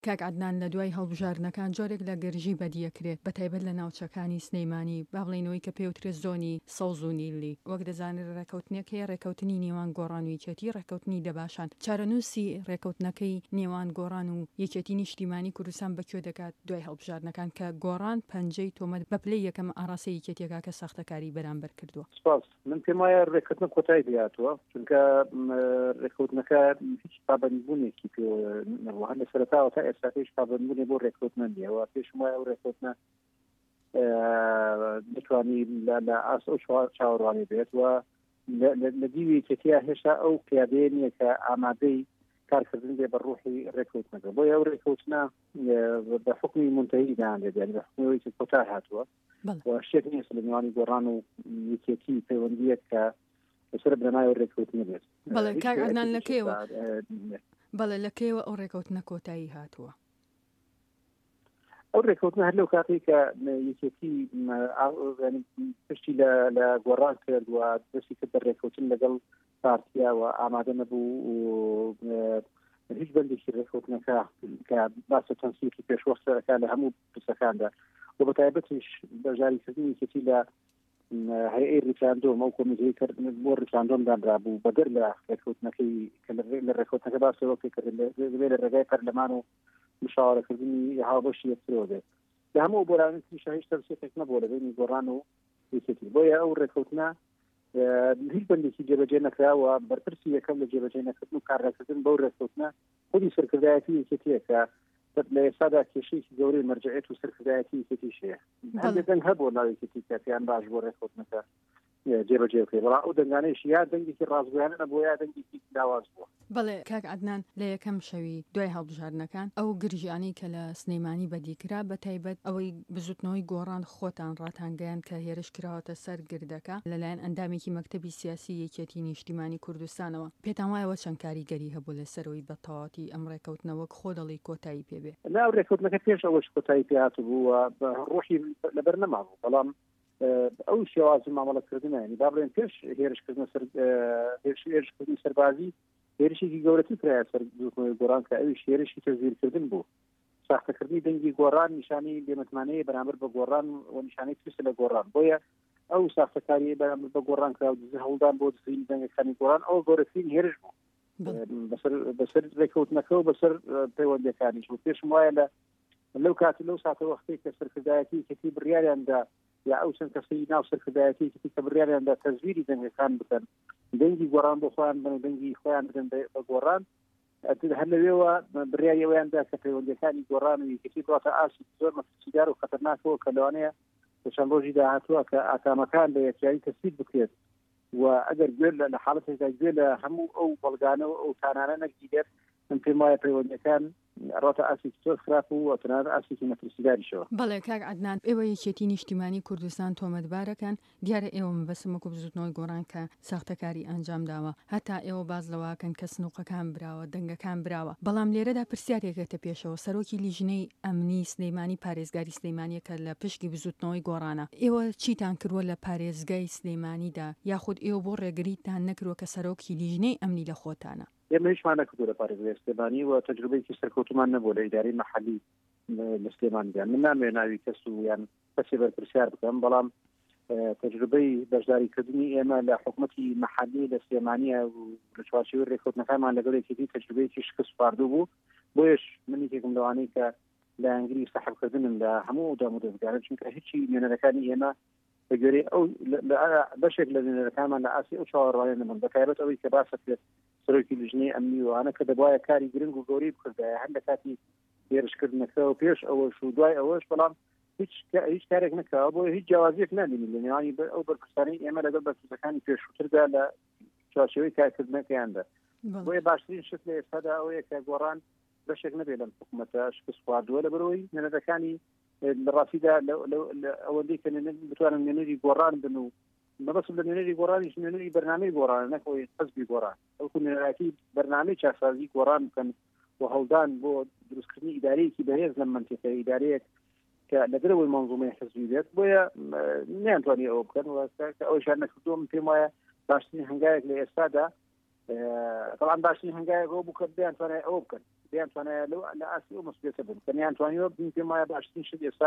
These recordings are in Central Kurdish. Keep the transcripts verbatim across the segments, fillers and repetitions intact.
کاک عەدنان لە دوای هەڵبژاردنەکان جۆرێک لە گەرژی بەدیەکرێت بە تایبەت لە ناوچەکانی سنەیمانی با بڵێنەوەی کە پێوترێت زۆنی سەوز و نیلی وەک دەزانێت ڕێکەوتنێک هەیە ڕێکەوتنی نێوان گۆڕان و یەکێتی ڕێکەوتنی دەباشان چارەنووسی ڕێکەوتنەکەی نێوان گۆڕان و یەکێتی نیشتیمانی کوردستان بەکوێ دەکات دوای هەڵبژاردنەکان کە گۆڕان پەنجەی تۆمەت بە پلەی یەکەم ئاڕاسی یەکێتیەکە کە ساختەکاری بەرامبەر کردووە. سپاس من پێم وایە ڕێکەوتنە کۆتایی دەهاتووە چونکە ڕێکەوتنەکە هیچ پابەندبوونێکی پێ نەبووە لە سەرەتاوە تا ئێستا هیچ پابەندبوونێ بۆ ڕێکەوتنە نییەوە پێشم وایە ئەو ڕێکەوتنە دەتوانی لە ئاس ئەو چاوەڕوانی بێت و لە دیوی یەکێتیە هێشتا ئەو پیادەیە نییە کە ئامادەی کارکردن بێ بە ڕوحی ڕێکەوتنەکە بۆیە ئەو ڕێکەوتنە بە حکمی منتهی دایان لێدێن بە حکمەوەی کۆتا هاتووە و شتێک نییە لە نێوانی گۆڕان و یەکێتی پەیوەندیە کە لەسەر بنەمای ڕێکەوتنە بێت. بەڵێ کاک عەدنان لەکەیەوە بەڵێ لەکەیەوە ئەو ڕێکەوتنە کۆتایی هاتووە؟ ئەو ڕێکەوتنە هەر لەو کاتی کە یەکێتی پشتی لە گۆڕان کرد و دەستی کرد بە ڕێکەوتن لەگەڵ پارتیاوە ئامادە نەبوو هیچ بەندێکی ڕێکەوتنەکە کە باسە تەنسیقی پێشوەختەکە لە هەموو پرسەکاندا و بە تایبەتیش بەژاریکردنی یەکێتی لە هەیئەی ڕیکاندۆم ئەو کۆمیتەی کردن بۆ ڕیکاندۆم دانرابوو بەدەر لە ڕێکەوتنەکەی کە لە ڕێکەوتنەکە باسەوە پێکرد لە ڕێگای پەرلەمان و مشاورەکردنی هاوبەشی یەکترەوە بێت لە هەموو بۆرانێکی هیچ تەنسیقێک نەبووە لەبینی گۆڕان و یەکێتی بۆیە ئەو ڕێکەوتنە هیچ بەندێکی جێبەجێ نەکراوە بەرپرسی یەکەم لە جێبەجێ نەکردن و کارڕێکردن بەو ڕێکەوتنە خودی سەرکردایەتی یەکێتیە کە لە ئێستادا کێشەیەکی گەورەی مەرجعیت و سەرکردایەتی یەکێتیش هەیە هەندێک دەنگ هەبوو ناو یەکێتی کاتیان باش بۆ ڕێکەوتنەکە جێبەجێ بکرێت بەڵام ئەو دەنگانەیەش یا دەنگێکی ڕازگویانە نەبووە یا دەنگێکی لاواز بووە. بەڵێ کاک عەدنان لە یەکەم شەوی دوای هەڵبژاردنەکان ئەو گرژیانی کە لە سنەیمانی بەدیکرا بە تایبەت ئەوەی بزوتنەوەی گۆڕان خۆتان ڕاتانگەیان کە هێرش کراوەتە سەر گردەکە لەلایەن ئەندامێکی مەکتەبی سیاسی یەکێتی نیشتیمانی کوردستانەوە پێتان وایەوە چەند کاریگەری هەبوو لەسەرەوەی بە تەواوەتی ئەم ڕێکەوتنەوەک خۆ دەڵی کۆتایی پێبێ لا ڕێکەوتنەکە پێش ئەوەش کۆتایی پێهاتوو بوو و ڕۆحی لەبەر نەمابوو بەڵام ئەو شێوازی مامەڵەتکردنە با بڵێن پێش هێرشکردن هێرشکردنی سەربازی هێرشێکی گەورەتی کرایە سەر گۆڕان کە ئەویش هێرشی تەزویرکردن بوو ساختەکردنی دەنگی گۆڕان نیشانی بێمەتمانەیە بەرامبەر بە گۆڕان و نیشانەی ترسە لە گۆڕان بۆیە ئەو ساختەکاری بەرامبەر بە گۆڕان کرا و هەوڵدان بۆ دزین دەنگەکانی گۆڕان ئەو گەورەترین هێرش بوو بەسەر ڕێکەوتنەکە و بەسەر پەیوەندیەکانیش بوو پێشم وایە لە لەو کاتی لەو ساتە وەختەی کە سەرکردایەتی یەکێتی بڕیاریاندا یا ئەو چەند کەسی ناو سەرکردایەتی یەکێتی کە بڕیاریاندا تەزویری دەنگەکان بکەن دەنگی گۆڕان بۆ خۆیان بن و دەنگی خۆیان بدەن بە گۆڕان هەر لەوێەوە بڕیاری ئەویاندا کە پەیوەندیەکانی گۆڕان و یەکێتی بڵاتە ئاسی زۆر مەترسیدار و خەتەرناکەوە کە لەوانەیە لە چەند ڕۆژی داهاتووە کە ئاکامەکان بە یەکیایی تەسبیت بکرێت و ئەگەر گوێ لە حاڵەتێکدا گوێ لە هەموو ئەو بەڵگانەوە ئەو تانانە نەگیرێت من پێم وایە پەیوەندیەکان ڕاتە ئاسێکی زۆر خراپ و تەنانەت ئاسێکی مەترسیداریشەوە. بەڵێ کاک عەدنان ئێوە یەکێتی نیشتیمانی کوردستان تۆمەتبارەکەن دیارە ئێوە مەبەستم وەکو بزوتنەوەی گۆڕان کە ساختەکاری ئەنجام داوە هەتا ئێوە باز لەواکەن کە سنووقەکان براوە دەنگەکان براوە بەڵام لێرەدا پرسیارێکێتە پێشەوە سەرۆکی لیژنەی ئەمنی سلەیمانی پارێزگاری سلەیمانیە کە لە پشتی بزوتنەوەی گۆڕانە ئێوە چیتان کردووە لە پارێزگای سلەیمانیدا یاخود ئێوە بۆ ڕێگریتان نەکردووە کە سەرۆکی لیژنەی ئەمنی لە خۆتانە؟ ئێمە هیچمان نەکردووە لە پارێزگای سلێمانی و تەجروبەیەکی سەرکەوتومان نەبووە لە ئیدارەی مەحەلی لە سلێمانیدا من نامەوێت ناوی کەس و یان کەسێ بەرپرسیار بکەم بەڵام تەجروبەی بەشداریکردنی ئێمە لە حکوومەتی مەحەلی لە سلێمانیە و لە چوارچێوەی ڕێکەوتنەکانمان لەگەڵ یەکێتی تەجروبەیەکی شکست خواردوو بوو بۆیش من یەکێکم لەوانەی کە لە ئەنگری سەحبکردنم لە هەموو دام و دەستگاران چونکە هیچی نوێنەرەکانی ئێمە بەگوێرەی ئەو بەشێک لە نوێنەرەکانمان لە ئاسی ئەو چاوەڕوانیان نەبوون بەتایبەت ئەوەی کە باسە کرێت سەرۆکی لیژنەی ئەمنی وانە کە دەبایە کاری گرنگ و گەورەی بکردایە هەر لە کاتی هێرشکردنەکە و پێش ئەوەش و دوای ئەوەش بەڵام هیچ هیچ کارێک نەکراوە بۆ هیچ جیاوازیەک نبینی لە نێوانی ئەو بەرپرسانەی ئێمە لەگەڵ بەرپرسەکانی پێشووتردا لە چوارچێوەی کارکردنەکەیاندا بۆیە باشترین شت لە ئێستادا ئەوەیە کە گۆڕان بەشێک نەبێت لەم حکوومەتە شکست خواردووە لەبەرەوەی نوێنەرەکانی لە ڕاستیدا ئەوەندەی کە بتوانن نوێنەری گۆڕان بن و مەبەستم لە نوێنەری گۆڕانیش نوێنەری بەرنامەی گۆڕانە نەکەوەی حەزبی گۆڕان ئەوکو نوێنەراتی بەرنامەی چارسازی گۆڕان بکەن و هەڵدان بۆ دروستکردنی ئیدارەیەکی بەهێز لەم منتیقە ئیدارەیەک کە لەگەرەوەی مەنزومەی حەزبی بێت بۆیە نەیانتوانی ئەوە بکەن و ئەوەیشان نەکردووە من پێم وایە باشترین هەنگاوێک لە ئێستادا طبعا باشترین هەنگاوێک ئەوە بوو کە بیانتوانێت ئەوە بکەن دەیانتوانێت لە ئاسی ئەو مەسئولێتە بن کە نەیانتوانیوە بین پێم وایە باشترین شت ئێستا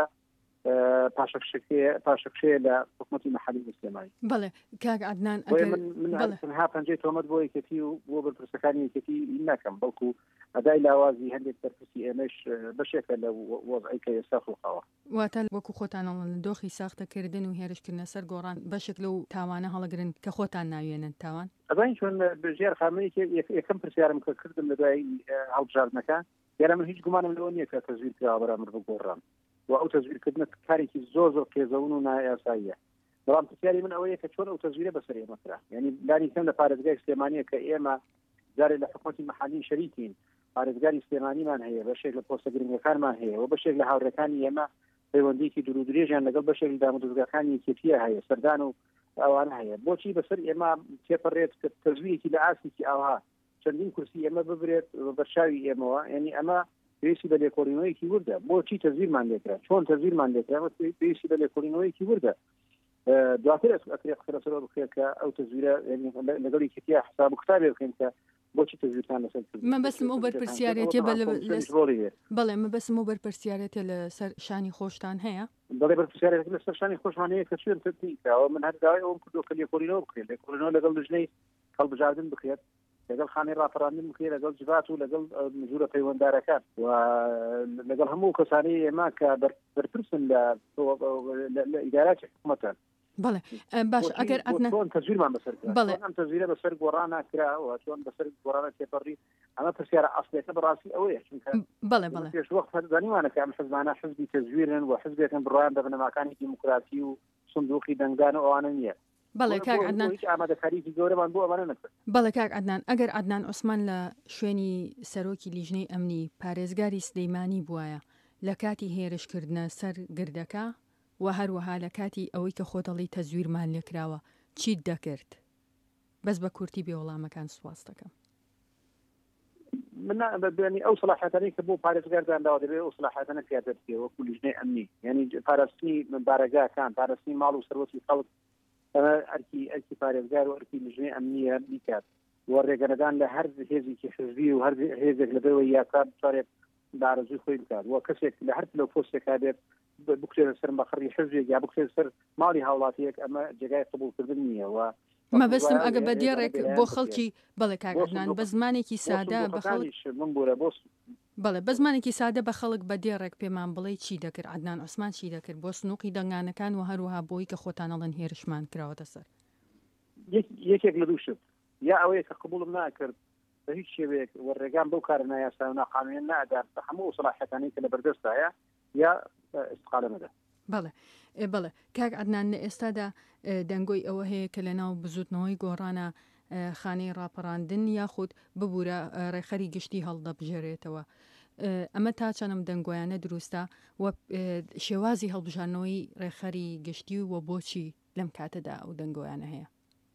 پاشەکشەیە لە حکوومەتی مەحەلی مسلمانی. بەڵێ کاک عەدنان منها پەنجەی تۆمەت بۆ یەکەتی و بۆ بەرپرسەکانی یەکەتی ناکەم بەڵکو ئەدای لاوازی هەندێک بەرپرسی ئێمەش بەشێکە لە وەزعی کە ئێستا خۆخاوە. واتە وەکو خۆتانەڵن دۆخی ساختەکردن و هێرشکردنە سەر گۆڕان بەشێک لەو تاوانە هەڵەگرن کە خۆتان ناوێنن تاوان ئەبین چۆن بژێر خامەیە یەکەم پرسیارم کە کردم لە دوای هەڵبژاردنەکە یارە من هیچ گومانم لەوە نییە کە تەزویر کرا بەرامبەر بە گۆڕان و ئەو تەزویرکردنە کارێکی زۆر زۆر پێزەون و نایاساییە. بەڵام پرسیاری من ئەوەیە کە چۆن ئەو تەزویرە بەسەر ئێمە کرا، یعنی لانی کەم لە پارێزگای سلێمانیە کە ئێمە جارێ لە حکومەتی مەحەلی شەریکین، پارێزگاری سلێمانیمان هەیە، بەشێک لە پۆستە گرنگەکانمان هەیە و بەشێک لە هاوڕێکانی ئێمە پەیوەندیکی دوور و درێژیان لەگەڵ بەشێک لە دامەدۆزگاکانی یەکێتیە هەیە، سەردان و ئەوانە هەیە. بۆچی بەسەر ئێمە تێپەڕێت کە تەزویرێکی لە ئاسیکی ئاوها چەندین کورسی ئێمە ببرێت بەرچاوی ئێمەوە، یعنی ئەمە پێویستی بە لێکۆڵینەوەیەکی وردە. بۆچی تەزویرمان لێکرا، چۆن تەزویرمان لێکرا، پێویستی بە لێکۆڵینەوەیەکی وردە. دواتر ئەکرێ قسەرەوە بخێت کە ئەو تەزویرە لەگەڵ یەکێتیە حساب و کتابێ بکەین کە بۆچی تەزویرتان لەسەر کرد. من بەسم ئەو بەرپرسیارەتێ بەڵێ من بەسم ئەو بەرپرسیارەتێ لە سەر شانی خۆشتان هەیە؟ بەڵێ بەرپرسیارەت لە سەر شانی خۆشمان هەیە کە چۆن تەتیکاوە من هەر داوای ئەوم کردو کە لێکۆڵینەوە بکرێت، لێکۆڵینەوە لەگەڵ لژنەی هەڵبژاردن بکرێت، لەگەڵ خانەی ڕاپەڕاندن بکرێت، لەگەڵ جبات و لەگەڵ ژوورە پەیوەنددارەکان و لەگەڵ هەموو کەسانی ئێمە کە بەرپرسن لە ئیداراتی حکوومەتان. بەڵێ باش ئەگەر ئەتۆن تەزویرمان بەسەر بەڵێ ئەم تەزویرە بەسەر گۆڕانە کراوە چۆن بەسەر گۆڕانە تێپەڕی ئەمە پرسیارە ئەسڵێتە بەڕاستی ئەوەیە چونکە بەڵێ بەڵێ پێش وەخت زانیوانە کە ئەم حزبانە حزبی تەزویرن و حزبێکن بڕوایان بە بنەماکانی دیموکراسی و سندوقی دەنگدان و ئەوانە نییە. بەڵێ کاک عەدنان هیچ ئامادەکاریی گەورەمان بۆ ئەوانە نەکرد. بەڵێ کاک عەدنان ئەگەر عەدنان عوسمان لە شوێنی سەرۆکی لیژنەی ئەمنی پارێزگاری سلەیمانی بووایە لە کاتی هێرشکردنە سەر گردەکە و هەروەها لە کاتی ئەوەی کە خۆتەڵی تەزویرمان لێکراوە چیت دەکرد؟ بەس بە کورتی بێوەڵامەکان سوپاس دەکەم. من بەبێنی ئەو سەلاحیەتانەی کە بۆ پارێزگاردانداوە دەبێت ئەو سەلاحیەتانە پیادە بکرێت وەکو لیژنەی ئەمنی، یعنی پاراستنی بارەگاکان، پاراستنی ماڵ و سەرۆکی خەڵک ئەرکی ئەرکی پارێزگار و ئەرکی لیژنەی ئەمنیە بیکات و ڕێگەنەدان لە هەر هێزێکی حزبی و هەر هێزێک لەبەرەوە یاکات بچارێت بارەزوی خۆی بکات و کەسێک لە هەر لەو پۆستێکا بێت بکرێت سەر بەخڕی حزبێک یا بکرێت سەر ماڵی هاوڵاتیەک ئەمە جێگای قبولکردن نییە و مەبەستم ئەگە بە دێڕێک بۆ خەڵکی بەڵێ کاک عەدنان بە زمانێکی سادە بە خەڵک من بۆرە بۆ بەڵێ بە زمانێکی سادە بە خەڵک بە دێڕێک پێمان بڵێ چی دەکرد عەدنان عوسمان چی دەکرد بۆ سنووقی دەنگانەکان و هەروەها بۆی کە خۆتانەڵەن هێرشمان کراوەتە سەر یەکێک لە دوو شت، یا ئەوەیە کە قبولم ناکرد بە هیچ شێوەیەک وەڕێگان بەو کارە نایاسا و ناقانونیان نەدات بە هەموو سەلاحیەتانی کە لە بەردەستایە یا استقالە مەدە. بەڵێ بەڵێ کاک عەدنان لە ئێستادا دەنگۆی ئەوە هەیە کە لە ناو بزوتنەوەی گۆڕانە خانەی ڕاپەڕاندن یاخود ببوورە ڕێخەری گشتی هەڵدەبژێرێتەوە. ئەمە تا چەندم دەنگۆیانە دروستە و شێوازی هەڵبژارنەوەی ڕێخەری گشتی و بۆچی لەم کاتەدا ئەو دەنگۆیانە هەیە؟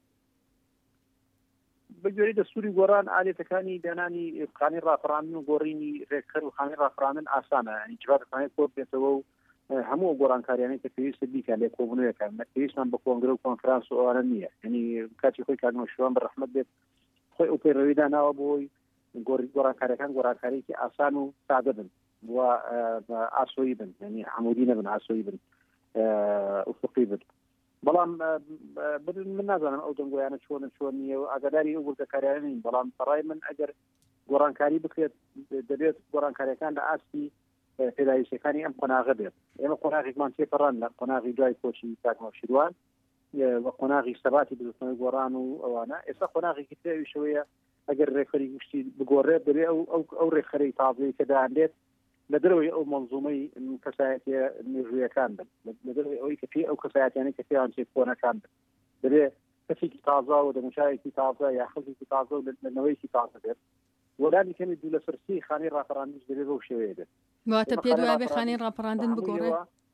بەگوێرەی دەستوری گۆڕان ئالێتەکانی دانانی خانەی ڕاپەڕاندن و گۆڕینی ڕێکخەر و خانەی ڕاپەڕاندن ئاسانە، ینی جوابەکانی کۆ بێتەوە و هەموو گۆڕانکاریانەی کە پێویستە بیکە لێ کۆبوونەوەیەکان پێویستمان بە کۆنگرە و کۆنفرانس و ئەوانە نییە، ینی کاتی خۆی کاگنەوەشیوان بە ڕەحمەت بێت خۆی ئەو پەیڕەویدا ناوە بۆی گۆڕانکاریەکان گۆڕانکاریەکی ئاسان و سادە بن و ئاسۆیی بن، ینی عەمودی نەبن، ئاسۆیی بن، ئوفقی بن. بەڵام من نازانم ئەو دەنگۆیانە چۆنە چۆن نییە و ئاگاداری ئەو وردەکاریانە نین، بەڵام بەڕای من ئەگەر گۆڕانکاری بکرێت دەبێت گۆڕانکاریەکان لە ئاستی پێداویستەکانی ئەم قۆناغە بێت. ئێمە قۆناغێکمان تێپەڕان لە قۆناغی دوای کۆچی کاکمەشیروان وە قۆناغی سەباتی بزوتنەوەی گۆڕان و ئەوانە، ئێستا قۆناغێکی تێویشەوەیە ئەگەر ڕێخەری گشتی بگۆڕێت دەبێت ئەو ڕێخەرەی تازەی کە دەیانێت لە دەرەوەی ئەو مەنزومەی کەسایەتی مێژوویەکان بن، لە دەرەوەی ئەوەی کە پێ ئەو کەسایەتیانەی کە پێیان چێت کۆنەکان بن، دەبێت کەسێکی تازە و دەموچایەکی تازە یا خەڵکی تازە و لەنەوەیکی تازە بێت. وەلانی کەمی دوو لە سەرسی خانەی ڕاپەڕاندن دەبێت بەو شێوەیە بێت. واتە پێ دوای بێ خانەی ڕاپەڕاندن بگۆڕێت؟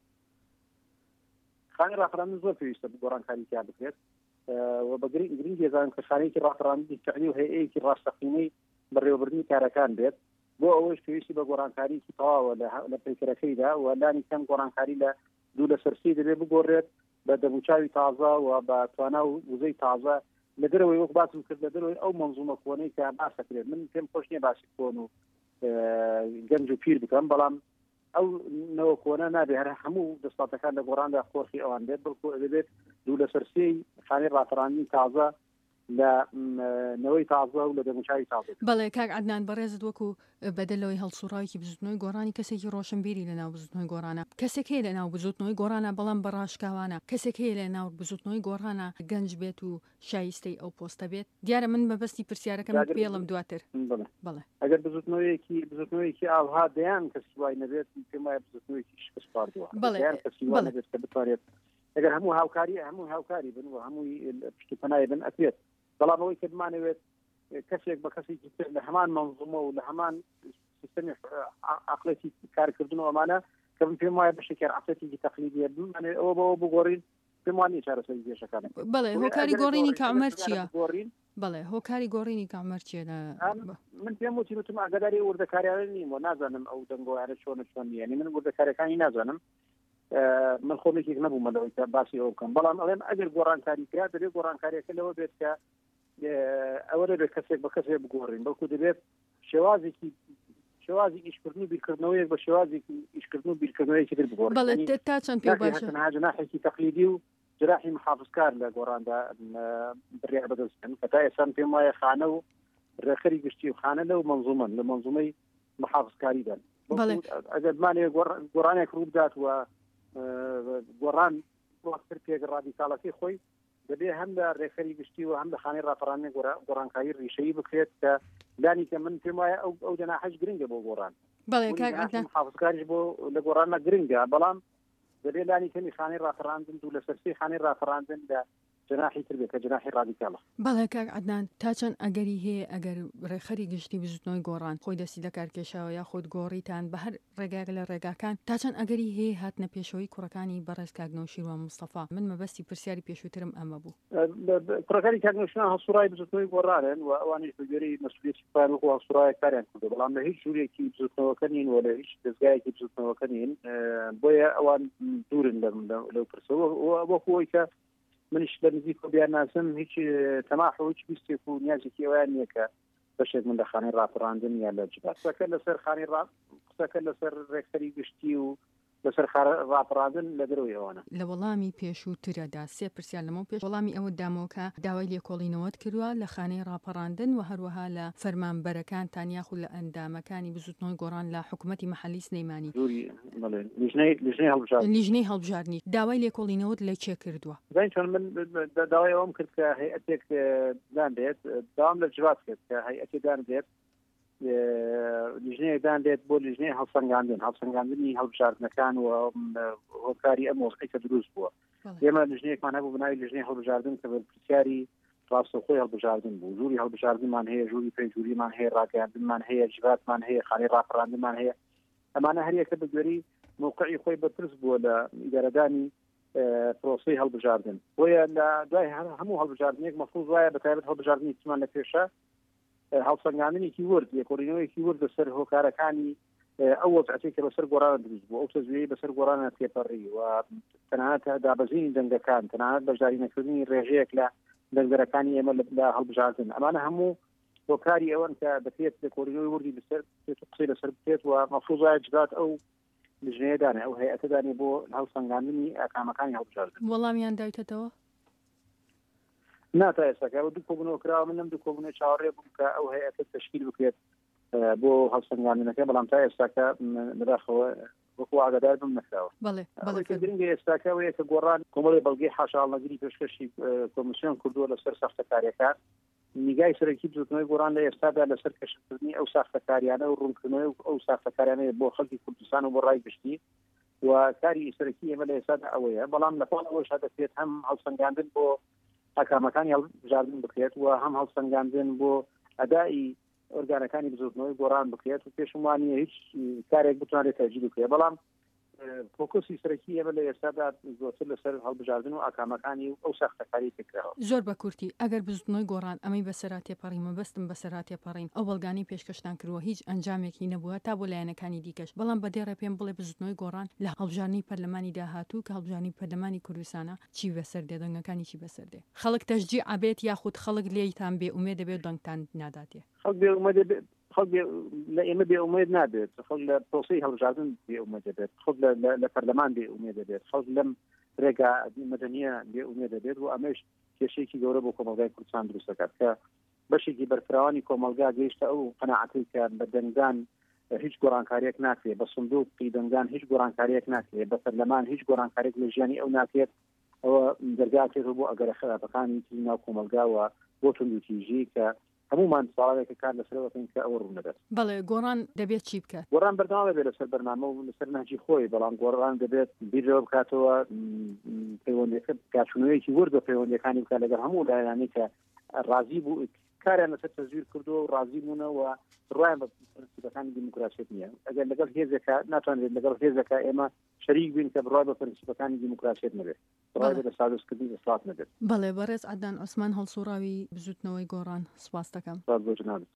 خانەی ڕاپەڕاندن زۆر پێویستە گۆڕانکاریان بکرێت و بە گرنگ ێزان کە خانەیەکی ڕاپەڕاندنی فعلی و هەیەیەکی ڕاستەقینەی بەڕێوەبردنی کارەکان بێت. بۆ ئەوەش پێویستی بە گۆڕانکاریکی تەواوە لە پێکەرەکەیدا و لانی کەم گۆڕانکاری لە دوو لە سەرسی دەبێت بگۆڕێت بە دەموچاوی تازە و بە توانا و وزەی تازە لە دەرەوەی وەک باسم کرد لە دەرەوەی ئەو مەنزومە کۆنەی کە باسەکرێت. من پێم خۆش نییە باسی کۆن و گەنج و پیر بکەم بەڵام ئەو نەوە کۆنە نابێ هەر هەموو دەسڵاتەکان لە گۆڕاندا خۆرخی ئەوان بێت بڵکو دەبێت دوو لە سەرسێی خانەی ڕاپەڕاندنی تازە لە نەوەی تازە و لە دەموچاوی تازە. بەڵێ کاک عەدنان بەڕێزت وەکو بەدەلەوەی هەڵسوڕاوێکی بزوتنەوەی گۆڕانی کەسێکی ڕۆشنبیری لە ناو بزوتنەوەی گۆڕانە کەسێک هەیە لە ناو بزوتنەوەی گۆڕانە بەڵام بەڕاشکاوانە کەسێک هەیە لە ناو بزوتنەوەی گۆڕانە گەنج بێت و شایستەی ئەو پۆستە بێت دیارە من بەبەستی پرسیارەکەم پێڵم دواتر بڵێ ئەگەر بزوتنەوەیەکی بزوتنەوەیکی ئاها دەیان کەسی وای نەبێت پێم وایە بزوتنەوەیکی شکست خواردووە دەیان کەسی وای نەبێت کە بتوانێت ئەگەر هەموو هاوکاری هەموو هاوکاری بن و هەمووی پشتیپەنای بن ئەکرێت بەڵام ئەوەی کە بمانەوێت کەسێک بە کەسێکی تر لە هەمان منظومە و لە هەمان سیستەمی عەقڵێتی کارکردنەوە ئەمانە کە من پێم وایە بەشێکی عەقڵێتێکی تەقلیدیە بمانێ ئەوە بەوە بگۆڕین پێم وانییە چارەسەری کێشەکانە. بەڵێ هۆکاری گۆڕینی کامەر چییە؟ بەڵێ هۆکاری گۆڕینی کامەر چیە؟ من پێم وتی وتم ئاگاداری وردەکاریانە نیم و نازانم ئەو دەنگۆیانە چۆنە چۆن نیە من وردەکاریەکانی نازانم من خۆمێکێک نەبوومە لەوەی کە باسی ئەو بکەم بەڵام ئەڵێم ئەگەر گۆڕانکاری کرا دەبێت گۆڕانکاریەکە لەوە بێت کە ئەوە دەبێت کەسێک بە کەسێک بگۆڕین بەڵکو دەبێت شێوازێکی شێوازی ئیشکردن و بیرکردنەوەیەک بە شێوازێکی ئیشکردن و بیرکردنەوەیەکی تر بگۆڕین. بەڵێ تا چەند پێ باشە جناحێکی تەقلیدی و جراحی محافظکار لە گۆڕاندا بڕیار بەدەستن کە تا ئێستا پێم وایە خانە و ڕێکخەری گشتی و خانە لەو منظومەن لە منظومەی محافظکاریدان. ئەگەر بمانێ گۆڕانێک ڕوو بدات و گۆڕان وەختتر پێک ڕادیکاڵەکەی خۆی دەبێ هەم لە ڕێکخەری گشتی و هەم لە خانەی ڕاپەڕاندنی گۆڕانکاری ڕیشەیی بکرێت کە لانی کە من پێم وایە ئەو جەناحەش گرنگە بۆ گۆڕان. بەڵێ کاک عەدنان محافظکاریش بۆ لە گۆڕانە گرنگە بەڵام دەبێ لانی کەمی خانەی ڕاپەڕاندن و لە سەرسی خانەی ڕاپەڕاندن لە جناحی تر بێت کە جناحی ڕادیکاڵە. بەڵێ کاک عەدنان تا چەند ئەگەری هەیە ئەگەر ڕێکخەری گشتی بزوتنەوەی گۆڕان خۆی دەستی لە کارکێشاوە یا خۆت گۆڕیتان بە هەر ڕێگاک لە ڕێگاکان تا چەند ئەگەری هەیە هاتنە پێشەوەی کوڕەکانی بەڕێز کاک نەوشیروان مستەفا من مەبەستی پرسیاری پێشووترم ئەمە بوو. کوڕەکانی کاک نەوشیروان هەڵسوڕای بزوتنەوەی گۆڕانن و ئەوانیش بەگوێرەی مەسئولیەتی خۆیان وەکو هەڵسوڕای کاریان کردو بەڵام لە هیچ ژوورێکی بزوتنەوەکە نین و لە هیچ دەستگایەکی بزوتنەوەکە نین بۆیە ئەوان دوورن لەو پرسەوە وەکو ئەوەی کە منیش لە نزیک و بیان ناسم هیچ تەماح و هیچ بیستێک و نیازێکی ئەویان نییە کە بەشێک من لە خانەی ڕاپەڕاندن یا لە جبات قسەکە لەسەر خانەی قسەکە لەسەر ڕێکخەری گشتی و لەسەر ڕاپەڕاندن لە دەروی ئەوانە. لە وەڵامی پێشووترەدا سێ پرسیار لەمەوە پێش وەڵامی ئەوە دامەوەکە داوای لێکۆڵینەوەت کردووە لە خانەی ڕاپەڕاندن و هەروەها لە فەرمانبەرەکانتان یاخود لە ئەندامەکانی بزوتنەوەی گۆڕان لە حکوومەتی مەحەلی سلەیمانی لیژنەی هەڵبژاردننی داوای لێکۆڵینەوەت لە چێ کردووە؟ چۆن من داوای ئەوم کرد کە هەیئەتێک دان بێت داوام لە جوات کرد کە هەیئەتی دان بێت لیژنەیەکدان دێت بۆ لیژنەی هەڵسەنگاندن هەڵسەنگاندنی هەڵبژاردنەکان و هۆکاری ئەم وەسقەی دروست بووە. ئێمە لیژنەیەکمان هەبوو بناوی لیژنەی هەڵبژاردن کە بەرپرسیاری ڕاستەوخۆی هەڵبژاردن بوو ژووری هەڵبژاردنمان هەیە ژووری پێنجوریمان هەیە ڕاگەاندنمان هەیە جباتمان هەیە خانەی ڕاپەڕاندنمان هەیە ئەمانە هەریەکە بەگوێری موقعی خۆی بەرپرس بووە لە ئیدارەدانی پرۆسەی هەڵبژاردن بۆیە لە دوای هەموو هەڵبژاردنێک مەفروض وایە بەتایبەت هەڵبژاردننی چمان لە پێشە هەڵسەنگاندنێکی ورد لێکۆڵینەوەیەکی ورد لەسەر هۆکارەکانی ئەو وەزعەتی کە بەسەر گۆڕانە دروست بوو ئەو تەزویەی بەسەر گۆڕانە تێپەڕی و تەنانەت دابەزینی دەنگەکان تەنانەت بەشداری نەکردنی ڕێژەیەک لە دەنگەرەکانی ئێمە لە هەڵبژاردن ئەمانە هەموو هۆکاری ئەوەن کە دەکرێت لێکۆڵینەوەی وردی بەسەر قسەی لەسەر بکرێت و مەفروض وایە جبات ئەو لیژنەیەدانێ ئەو هەیئەتەدانێ بۆ هەڵسەنگاندنی ئاکامەکانی هەڵبژاردن. وەڵامیان دایتەوە؟ ناتا ئێستاکە دوو کۆبوونەوە کراوە من لەم دوو کۆبوونە چاوەڕێ بووم کە ئەو هەیئەتە تەشکیل بکرێت بۆ هەڵسەنگاندنەکە بەڵام تا ئێستاکە بەداخەوە وەکو ئاگادار بم نەکراوە. بەڵێ بەڵێ گرنگە ئێستاکە ئەوەیە کە گۆڕان کۆمەڵی بەڵگەی حاشاڵنەگری پێشکەشی کۆمیسیۆن کردووە لەسەر ساختەکاریەکان نیگای سەرەکی بزوتنەوەی گۆڕان لە ئێستادا لەسەر کەشکردنی ئەو ساختەکاریانە و ڕوونکردنەوەی ئەو ساختەکاریانەیە بۆ خەڵکی کوردستان و بۆ ڕای گشتی و کاری سەرەکی ئێمە لە ئێستادا ئەوەیە بەڵام لەپاڵ ئەوەش دەکرێت هەم هەڵسەنگاندن بۆ ئاکامەکانی هەڵبژاردن بکرێت و هەم هەڵسەنگاندن بۆ ئەدای ئۆرگانەکانی بزوتنەوەی گۆڕان بکرێت و پێشم وانییە هیچ کارێک بتوانێت تەجدید بکرێت بەڵام فۆکۆسی سەرەکی ئێمە لە ئێستادا زۆرتر لەسەر هەڵبژاردن و ئاکامەکانی ئەو ساختەکاری تکراوە. زۆر بە کورتی ئەگەر بزوتنەوەی گۆڕان ئەمەی بەسەرا تێپەڕین مەبەستم بەسەرا تێپەڕین ئەو بەڵگانی پێشکەشتان کردووە هیچ ئەنجامێکی نەبووە تا بۆ لایەنەکانی دیکەش بەڵام بەدێڕێ پێم بڵێ بزوتنەوەی گۆڕان لە هەڵبژاردننی پەرلەمانی داهاتوو کە هەڵبژاردننی پەرلەمانی کوردستانە چی بەسەر دێ دەنگەکانی چی بەسەر دێ خەڵک تەشجیع ئابێت یاخود خەڵک لێیتان بێ ئومێد دەبێت دەنگتان ناداتێ خەڵک لە ئێمە بێ ئومێد نابێت، خەڵک لە پرۆسەی هەڵبژاردن بێ ئومێد دەبێت، خەڵک لە پەرلەمان بێ ئومێد دەبێت، خەڵک لەم ڕێگا مەدەنیە بێ ئومێد دەبێت و ئەمەش کێشەیەکی گەورە بۆ کۆمەلگای کوردستان دروست دەکات کە بەشێکی بەرفراوانی کۆمەلگا گەیشتە ئەو قەناعەتی کە بە دەنگدان هیچ گۆڕانکاریەک ناکرێت، بە سندوقی دەنگدان هیچ گۆڕانکاریەک ناکرێت، بە پەرلەمان هیچ گۆڕانکاریەک لە ژیانی ئەو ناکرێت. ئەوە دەرگاکێت بۆ ئەگەرە خراپەکانی ناو کۆمەلگاوە بۆ توندوتیژی کە هەمومان ساڵێکە کار لەسەرەوەکەین کە ئەوە ڕوونەدەێت. بەڵێ گۆڕان دەبێت چی بکات؟ گۆڕان بەردەوام دەبێت لەسەر بەرنامە و لەسەر نهجی خۆی، بەڵام گۆڕان دەبێت بیرەوە بکاتەوە پەیوەندیەکە بکارچوونەوەیەکی ورد بە پەیوەندیەکانی بکات لەگەڵ هەموو لایەنانی کە ڕازی بوو کاریان لەسەر تەزویر کردووە و ڕازی بوونەوە ڕایان بە پرینسیپەکانی دیموکراسیەت نییە. ئەگەر لەگەڵ هێزەکە ناتوانێت لەگەڵ هێزەکە ئێمە شەریک بین کە بڕای بە پرینسیپەکانی دیموکراسیەت نەبێت، ڕای بە سادۆزکردنی دەسەڵات نەبێت. بەڵێ بەڕێز عەدنان عوسمان هەڵسوڕاوی بزوتنەوەی گۆڕان، سوپاس دەکەم. سپاس بۆ جنابت.